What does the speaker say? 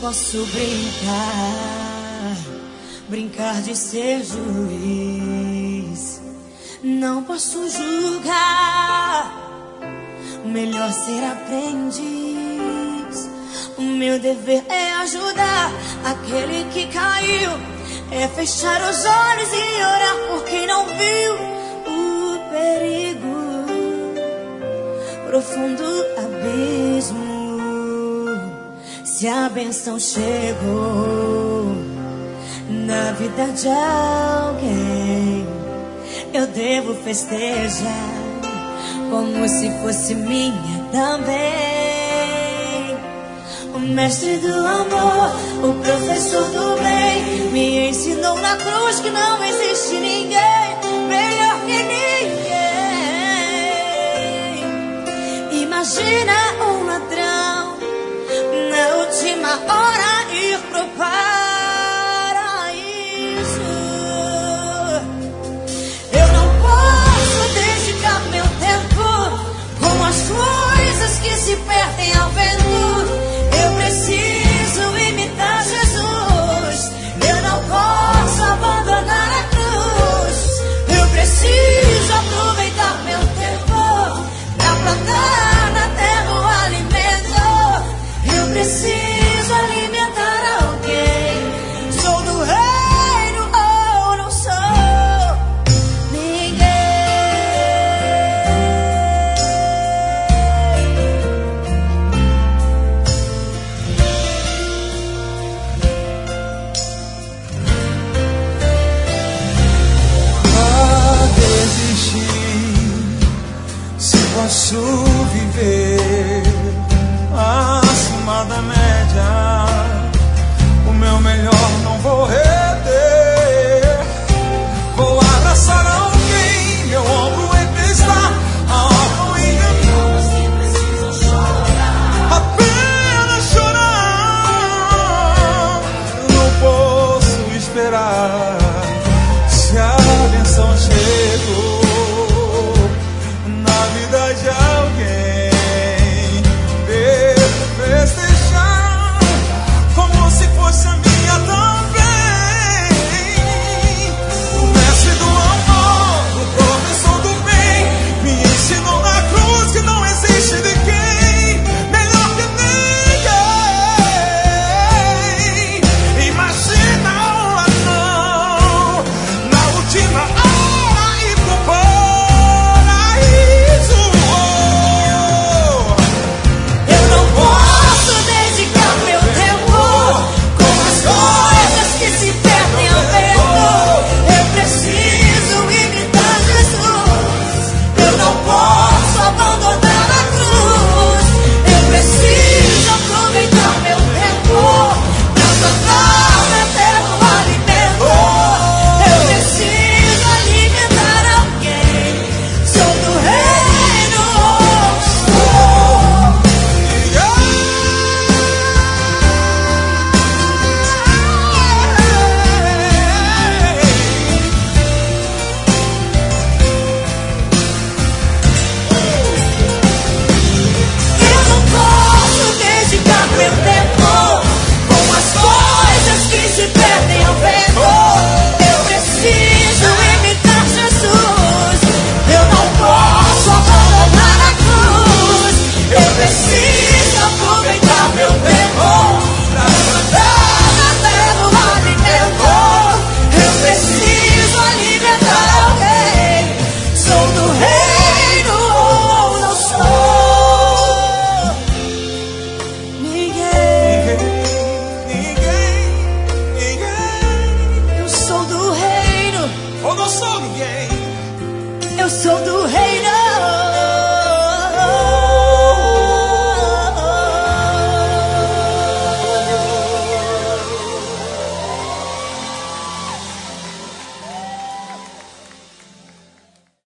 posso brincar de ser juiz. Não posso julgar, melhor ser aprendiz. O meu dever é ajudar aquele que caiu, é fechar os olhos e orar por quem não viu o perigo, profundo abismo. Se a bênção chegou na vida de alguém, eu devo festejar como se fosse minha também. O mestre do amor, o professor do bem, me ensinou na cruz que não existe ninguém melhor que ninguém. Imagina um ladrão na última hora ir pro paraíso. Eu não posso dedicar meu tempo com as coisas que se perdem ao vento. Eu preciso imitar Jesus. Eu não posso abandonar a cruz. Eu preciso aproveitar meu tempo pra plantar na terra o alimento. Eu preciso alimentar alguém. Sou do reino ou não sou ninguém. A desistir, se posso